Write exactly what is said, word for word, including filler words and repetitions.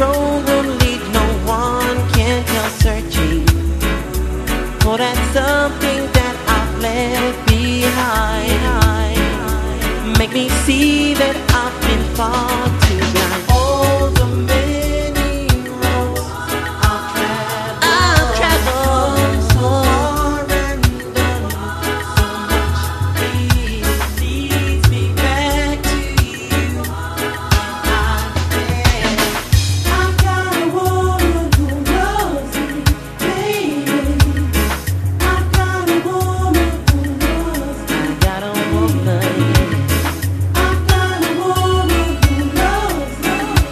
road will lead no one, can't help searching for that something that I've left behind. Make me see that I've been far